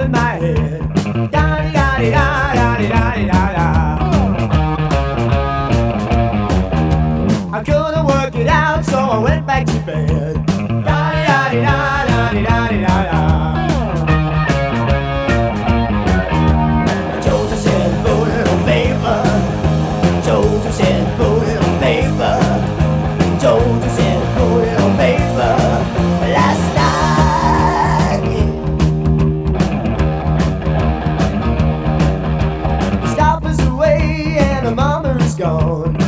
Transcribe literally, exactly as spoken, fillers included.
in my head. Da-di-da-di-da-da-di-da-di-da-da. I couldn't work it out, so I went back to bed. Da-di-da-di-da-da-di-da-di-da-da. Jojo said, put it on paper. Jojo said, put it on paper. Jojo said, put it on paper. Last night. The stop is away and the mama is gone.